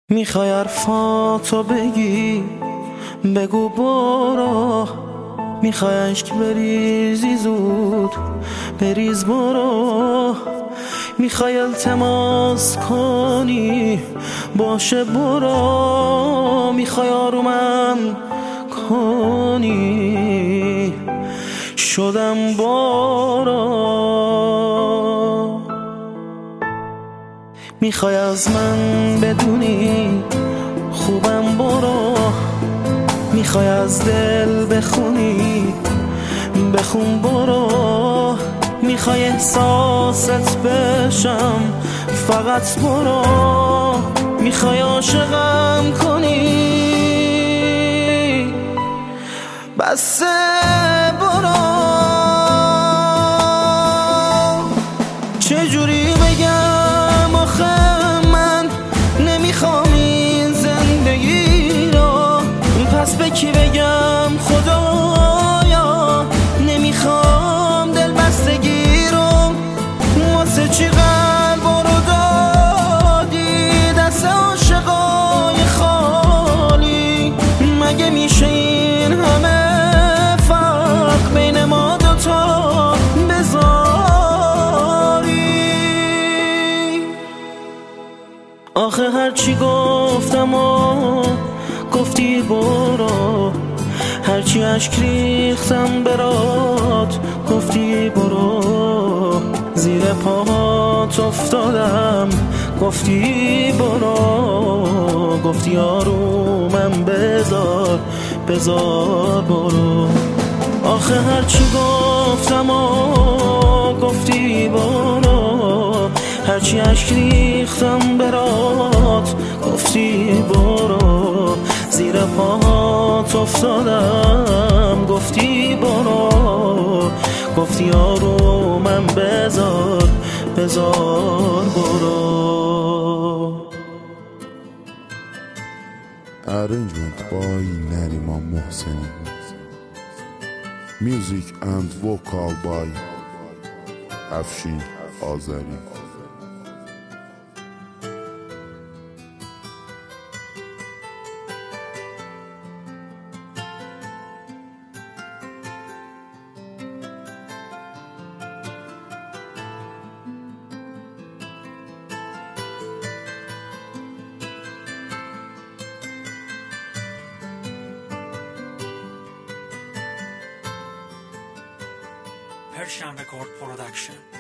میخوای حرفاتو بگی بگو برو، میخوای عشق بریزی زود بریز برو، میخوای التماس کنی باشه برو، میخوای آرومم کنی شدم برو، میخوای از من بدونی خوبم برو، میخوای از دل بخونی بخون برو، میخوای احساست بشم فقط برو، میخوای عاشقم کنی بس برو. چجوری بگم آخه من نمیخوام این زندگی رو، پس به کی بگم خدایا نمیخوام دل بستگی رو، واسه چی قلب رو دادی دست عاشقای خالی، مگه میشه این همه فرق بین ما دوتا بذاری؟ آخه هرچی گفتم و گفتی برو، هرچی اشک ریختم برات گفتی برو، زیر پاهات افتادم گفتی برو، گفتی آرومم بذار بذار برو. آخه هرچی گفتم و گفتی برو، هرچی اشک ریختم برات گفتی برو، زیر پاهات افتادم گفتی برو، گفتی آرومم بذار بذار برو. Arrangement by Nariman Mohseni. Music and vocal by Afshin Azari. Persian Record Production.